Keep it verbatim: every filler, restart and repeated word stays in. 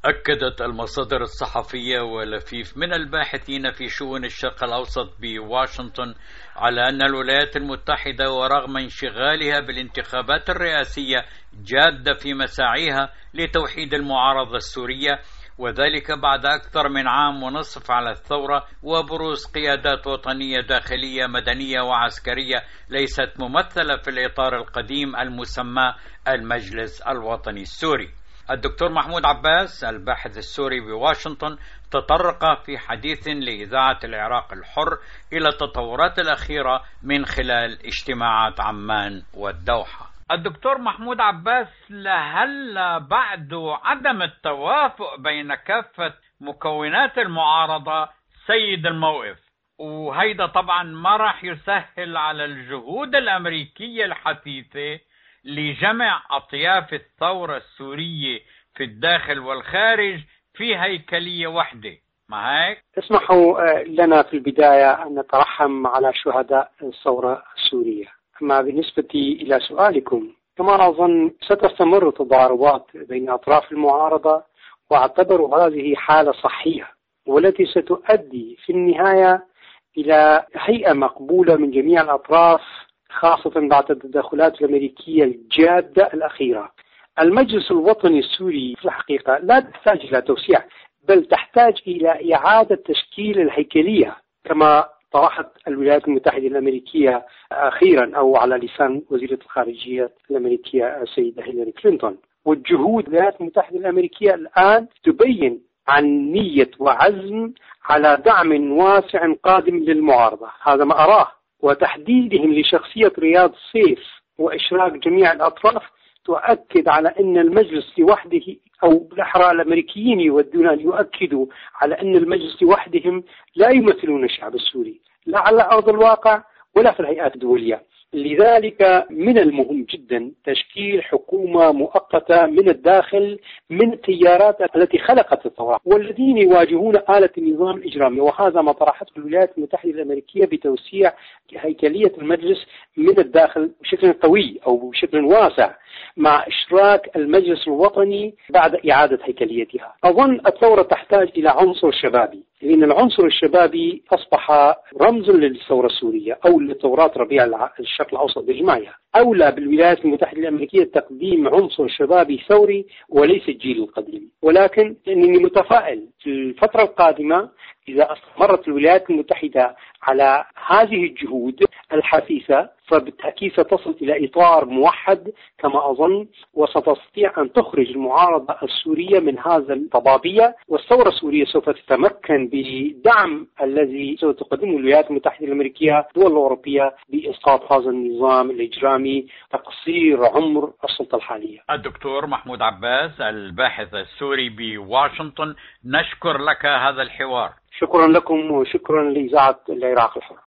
أكدت المصادر الصحفية ولفيف من الباحثين في شؤون الشرق الأوسط بواشنطن على أن الولايات المتحدة ورغم انشغالها بالانتخابات الرئاسية جادة في مساعيها لتوحيد المعارضة السورية، وذلك بعد أكثر من عام ونصف على الثورة وبروز قيادات وطنية داخلية مدنية وعسكرية ليست ممثلة في الإطار القديم المسمى المجلس الوطني السوري. الدكتور محمود عباس الباحث السوري بواشنطن تطرق في حديث لإذاعة العراق الحر إلى التطورات الأخيرة من خلال اجتماعات عمان والدوحة. الدكتور محمود عباس، لهل بعد عدم التوافق بين كافة مكونات المعارضة سيد الموقف، وهيدا طبعا ما راح يسهل على الجهود الأمريكية الحثيثة لجمع أطياف الثورة السورية في الداخل والخارج في هيكلية واحدة، ما هيك؟ اسمحوا لنا في البداية أن نترحم على شهداء الثورة السورية. أما بالنسبة إلى سؤالكم، كما أظن ستستمر تضاربات بين أطراف المعارضة، واعتبر هذه حالة صحية والتي ستؤدي في النهاية إلى هيئة مقبولة من جميع الأطراف، خاصة بعد التدخلات الأمريكية الجادة الأخيرة. المجلس الوطني السوري في الحقيقة لا تحتاج إلى توسيع، بل تحتاج إلى إعادة تشكيل الهيكلية كما طرحت الولايات المتحدة الأمريكية أخيرا، أو على لسان وزيرة الخارجية الأمريكية السيدة هيلاري كلينتون. والجهود الولايات المتحدة الأمريكية الآن تبين عن نية وعزم على دعم واسع قادم للمعارضة، هذا ما أراه. وتحديدهم لشخصية رياض سيف وإشراك جميع الأطراف تؤكد على أن المجلس لوحده، أو بالأحرى الأمريكيين يودون أن يؤكدوا على أن المجلس لوحدهم لا يمثلون الشعب السوري، لا على أرض الواقع ولا في الهيئات الدولية. لذلك من المهم جدا تشكيل حكومة مؤقتة من الداخل من التيارات التي خلقت الثورة والذين يواجهون آلة النظام الإجرامي، وهذا ما طرحته الولايات المتحدة الأمريكية بتوسيع هيكلية المجلس من الداخل بشكل قوي أو بشكل واسع، مع إشراك المجلس الوطني بعد إعادة هيكليتها. أظن الثورة تحتاج إلى عنصر شبابي، لأن العنصر الشبابي أصبح رمز للثورة السورية أو لثورات ربيع الشرق الأوسط بإجماعها. أولى بالولايات المتحدة الأمريكية تقديم عنصر شبابي ثوري وليس الجيل القديم، ولكن إنني متفائل في الفترة القادمة إذا استمرت الولايات المتحدة على هذه الجهود الحثيثة، فبالتأكيد ستصل إلى إطار موحد كما أظن، وستستطيع أن تخرج المعارضة السورية من هذا الضبابية، والثورة السورية سوف تتمكن بدعم الذي سوف تقدمه الولايات المتحدة الأمريكية الدول الأوروبية بإسقاط هذا النظام الإجرامي، تقصير عمر السلطة الحالية. الدكتور محمود عباس الباحث السوري بواشنطن، نشكر لك هذا الحوار. شكرا لكم وشكرا لإذاعة العراق الحر.